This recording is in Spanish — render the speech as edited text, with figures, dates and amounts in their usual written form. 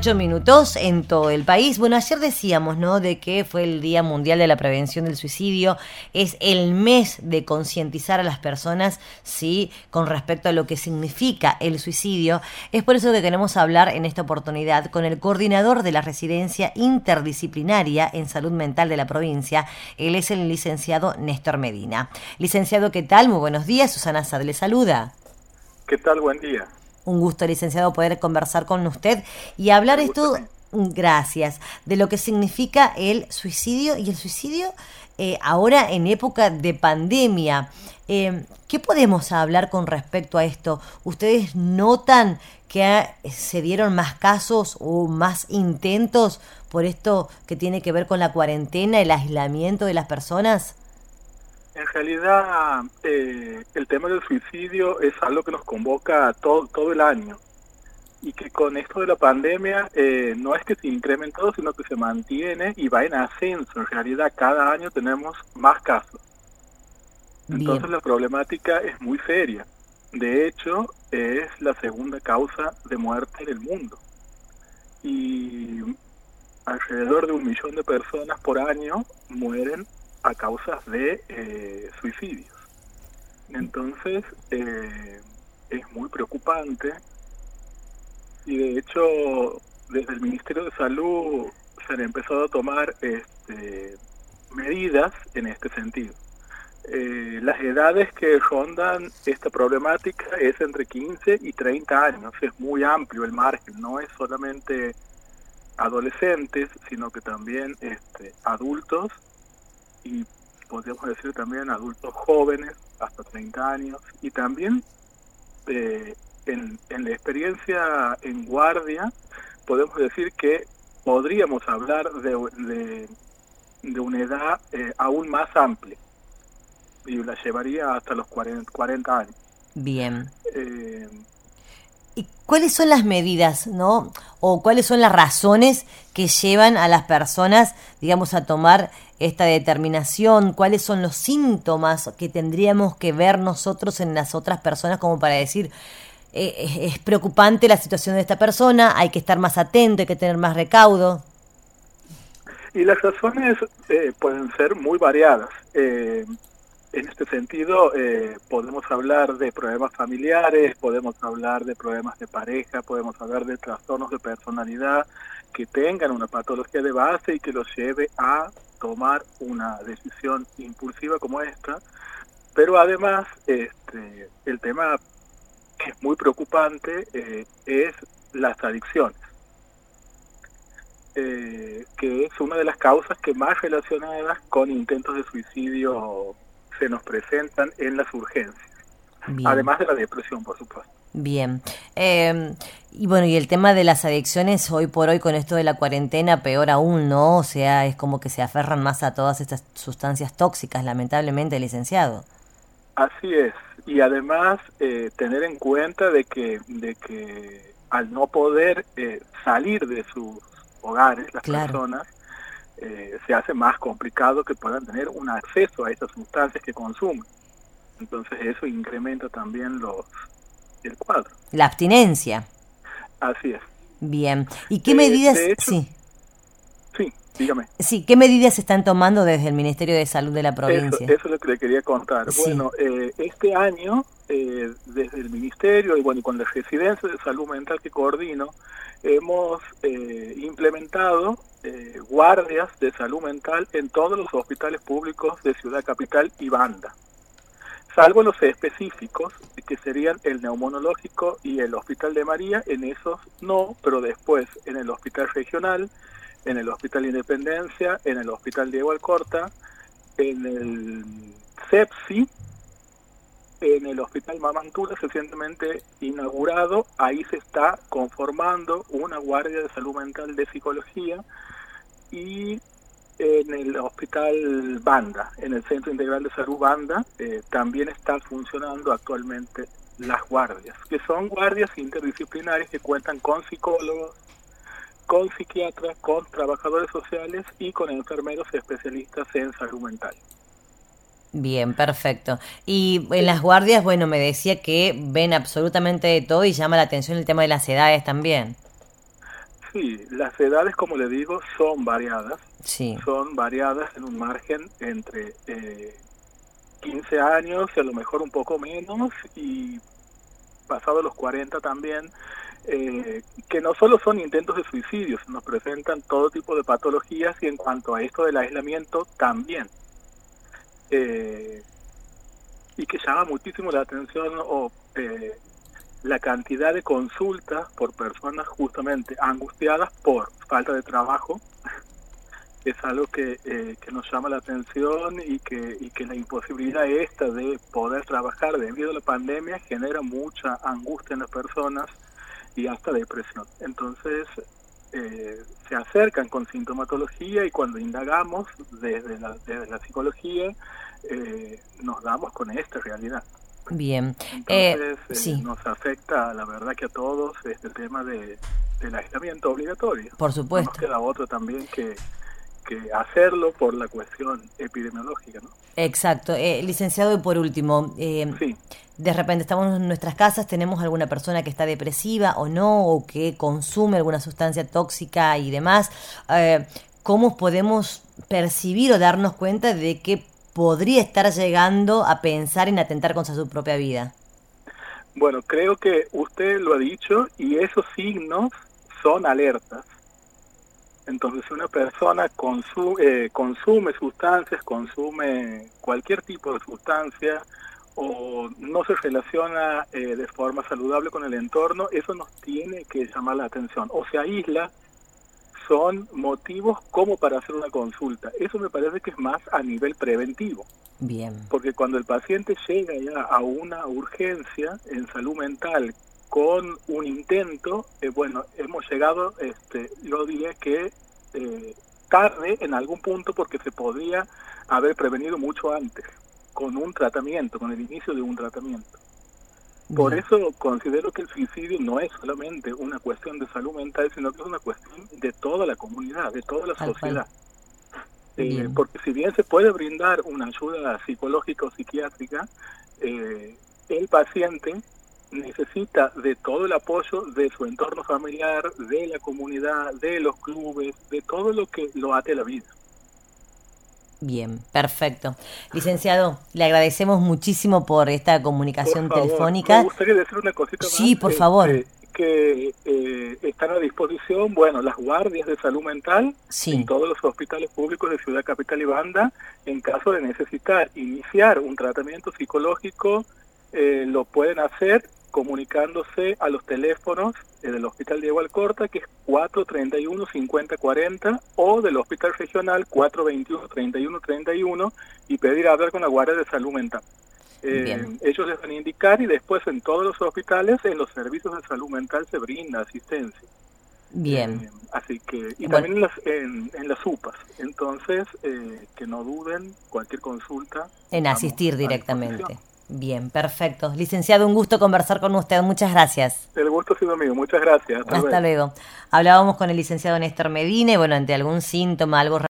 8 minutos en todo el país. Bueno, ayer decíamos, ¿no?, de que fue el Día Mundial de la Prevención del Suicidio. Es el mes de concientizar a las personas, sí, con respecto a lo que significa el suicidio. Es por eso que queremos hablar en esta oportunidad con el coordinador de la Residencia Interdisciplinaria en Salud Mental de la provincia. Él es el licenciado Néstor Medina. Licenciado, ¿qué tal? Muy buenos días. Susana Sad le saluda. ¿Qué tal? Buen día. Un gusto, licenciado, poder conversar con usted y hablar gracias, de lo que significa el suicidio y el suicidio ahora en época de pandemia. ¿Qué podemos hablar con respecto a esto? ¿Ustedes notan que se dieron más casos o más intentos por esto que tiene que ver con la cuarentena, el aislamiento de las personas? En realidad, el tema del suicidio es algo que nos convoca todo el año y que con esto de la pandemia no es que se ha incrementado, sino que se mantiene y va en ascenso. En realidad, cada año tenemos más casos. Entonces, Bien. la problemática es muy seria. De hecho, es la segunda causa de muerte en el mundo. Y alrededor de 1 millón de personas por año mueren a causas de suicidios. Entonces, es muy preocupante y de hecho desde el Ministerio de Salud se han empezado a tomar medidas en este sentido. Las edades que rondan esta problemática es entre 15 y 30 años, es muy amplio el margen, no es solamente adolescentes, sino que también adultos y podríamos decir también adultos jóvenes hasta 30 años y también en la experiencia en guardia podemos decir que podríamos hablar de una edad aún más amplia y la llevaría hasta los 40 años. Bien. ¿Y cuáles son las medidas, no? O cuáles son las razones que llevan a las personas, digamos, a tomar esta determinación? ¿Cuáles son los síntomas que tendríamos que ver nosotros en las otras personas como para decir, es preocupante la situación de esta persona, hay que estar más atento, hay que tener más recaudo? Y las razones pueden ser muy variadas. En este sentido, podemos hablar de problemas familiares, podemos hablar de problemas de pareja, podemos hablar de trastornos de personalidad que tengan una patología de base y que los lleve a tomar una decisión impulsiva como esta. Pero además, el tema que es muy preocupante es las adicciones, que es una de las causas que más relacionadas con intentos de suicidio se nos presentan en las urgencias. Bien. Además de la depresión, por supuesto. Bien. Y bueno, y el tema de las adicciones, hoy por hoy con esto de la cuarentena, peor aún, ¿no? O sea, es como que se aferran más a todas estas sustancias tóxicas, lamentablemente, licenciado. Así es. Y además, tener en cuenta de que al no poder salir de sus hogares, las personas, se hace más complicado que puedan tener un acceso a esas sustancias que consumen. Entonces eso incrementa también el cuadro. La abstinencia. Así es. Bien. ¿Y qué medidas? De hecho, sí, dígame. Sí, ¿qué medidas se están tomando desde el Ministerio de Salud de la provincia? Eso es lo que le quería contar. Sí. Bueno, este año, desde el Ministerio y con la Residencia de Salud Mental que coordino, hemos implementado guardias de salud mental en todos los hospitales públicos de Ciudad Capital y Banda, salvo los específicos, que serían el neumonológico y el Hospital de María. En esos no, pero después en el Hospital Regional, en el Hospital Independencia, en el Hospital Diego Alcorta, en el CEPSI, en el Hospital Mamantula, recientemente inaugurado, ahí se está conformando una guardia de salud mental de psicología, y en el Hospital Banda, en el Centro Integral de Salud Banda, también están funcionando actualmente las guardias, que son guardias interdisciplinarias que cuentan con psicólogos, con psiquiatras, con trabajadores sociales y con enfermeros especialistas en salud mental. Bien, perfecto. Y en las guardias, bueno, me decía que ven absolutamente de todo y llama la atención el tema de las edades también. Sí, las edades, como le digo, son variadas. Sí. Son variadas en un margen entre 15 años y a lo mejor un poco menos, y pasado los 40 también, que no solo son intentos de suicidio, se nos presentan todo tipo de patologías, y en cuanto a esto del aislamiento también. Y que llama muchísimo la atención la cantidad de consultas por personas justamente angustiadas por falta de trabajo. Es algo que nos llama la atención, y que la imposibilidad esta de poder trabajar debido a la pandemia genera mucha angustia en las personas y hasta depresión. Entonces se acercan con sintomatología, y cuando indagamos desde la psicología nos damos con esta realidad. Bien. Entonces Sí. nos afecta, la verdad, que a todos este tema del aislamiento obligatorio. Por No supuesto. nos queda otro también que hacerlo por la cuestión epidemiológica, ¿no? Exacto. Licenciado, y por último, Sí. de repente estamos en nuestras casas, tenemos alguna persona que está depresiva o no, o que consume alguna sustancia tóxica y demás. ¿Cómo podemos percibir o darnos cuenta de que podría estar llegando a pensar en atentar contra su propia vida? Bueno, creo que usted lo ha dicho, y esos signos son alertas. Entonces, si una persona consume sustancias, consume cualquier tipo de sustancia, o no se relaciona de forma saludable con el entorno, eso nos tiene que llamar la atención. O se aísla, son motivos como para hacer una consulta. Eso me parece que es más a nivel preventivo. Bien. Porque cuando el paciente llega ya a una urgencia en salud mental con un intento, bueno, hemos llegado, yo diría que tarde en algún punto, porque se podría haber prevenido mucho antes, con un tratamiento, con el inicio de un tratamiento. Por eso considero que el suicidio no es solamente una cuestión de salud mental, sino que es una cuestión de toda la comunidad, de toda la sociedad. Porque si bien se puede brindar una ayuda psicológica o psiquiátrica, el paciente necesita de todo el apoyo de su entorno familiar, de la comunidad, de los clubes, de todo lo que lo ate a la vida. Bien, perfecto. Licenciado, le agradecemos muchísimo por esta comunicación Por favor, telefónica. me gustaría decir una cosita más. Sí, por favor. Que están a disposición, bueno, las guardias de salud mental en todos los hospitales públicos de Ciudad Capital y Banda. En caso de necesitar iniciar un tratamiento psicológico, lo pueden hacer comunicándose a los teléfonos del Hospital Diego Alcorta, que es 431-5040, o del Hospital Regional 421-3131, y pedir hablar con la guardia de salud mental. Ellos les van a indicar, y después en todos los hospitales, en los servicios de salud mental, se brinda asistencia. Bien. Así que, y también en las UPAs. Entonces, que no duden, cualquier consulta en asistir directamente. Bien, perfecto. Licenciado, un gusto conversar con usted. Muchas gracias. El gusto ha sido mío. Muchas gracias. Hasta luego. Hablábamos con el licenciado Néstor Medina, y bueno, ante algún síntoma, algo